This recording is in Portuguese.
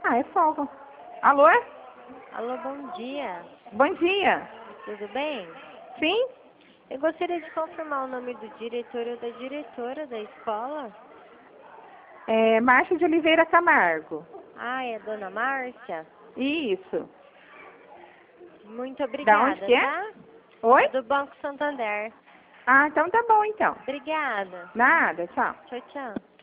Ah, é folga. Alô? Alô, bom dia. Bom dia. Tudo bem? Sim? Eu gostaria de confirmar o nome do diretor ou da diretora da escola. É Márcia de Oliveira Camargo. Ah, é a dona Márcia? Isso. Muito Da onde obrigada, que é? tá? Oi? É do Banco Santander. Ah, então tá bom então. Obrigada. Nada, tchau. Tchau, tchau.